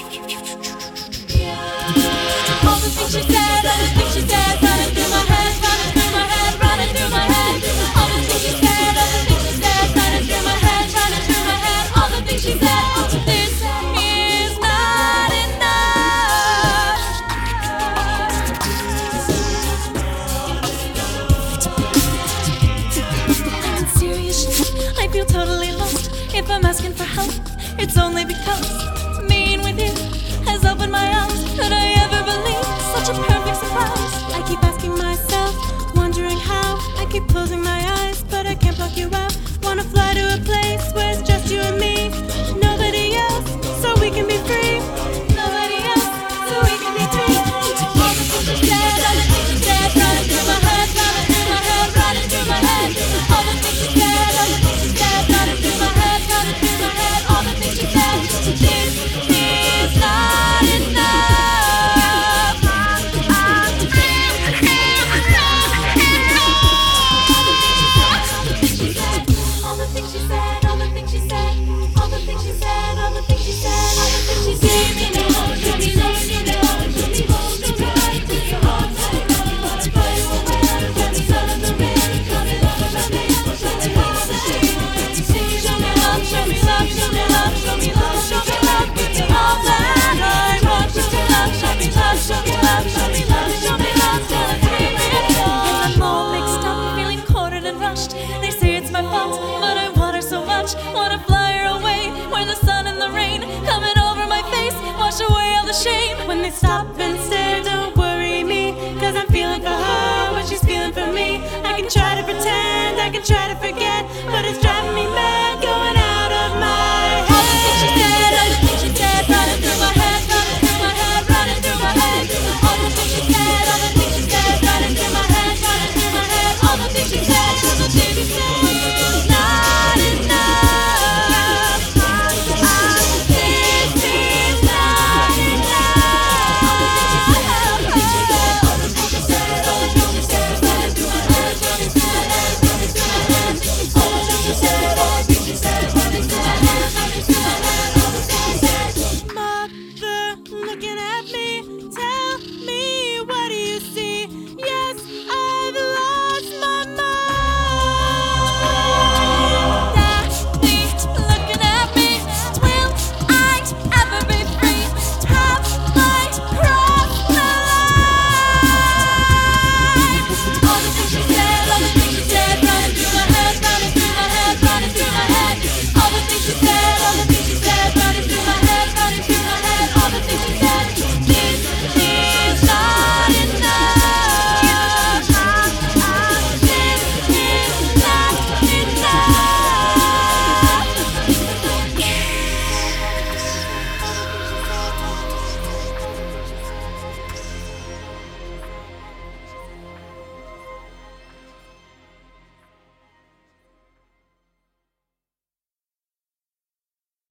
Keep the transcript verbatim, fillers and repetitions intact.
All the things she said, all the things she said, running through my head, running through my head, running through my head. All the things she said, all the things she said, running through my head, running through my head. All the things she said, this is not enough. I'm in serious shit. I feel totally lost. If I'm asking for help, it's only because being with you has opened my eyes. Could I ever believe such a perfect surprise? I keep asking myself, wondering how. I keep closing my eyes, but I can't block you out. Wanna fly to a place where it's just you and me, nobody else, so we can be free. Nobody else, so we can be free. All the things you said, all the things you said, running through my head, running through my head, running through my head. All the things you said, all the things you said, running through my head, running through my head. All the things you said, this is not enough. All the things she said, all the things she said, all the things she said, all the things she said, all the things she said. Give me now, give me love, give me love, give me hold me tight, take your heart tight, wanna fly you away, get me out of the rain, show me love, show me love, show me love, show me love, show me love, show me love, show me love, show me love, give me all that I want. Show me love, show me love, show me love, show me love, show me love, till I feel it all. I'm all mixed up, feeling cornered and rushed. They say it's my fault, but I want her so much. Wanna fly her away, where the sun and the rain coming over my face, wash away all the shame. When they stop and stare, don't worry me, cause I'm feeling for her what she's feeling for me. I can try to pretend, I can try to forget, but it's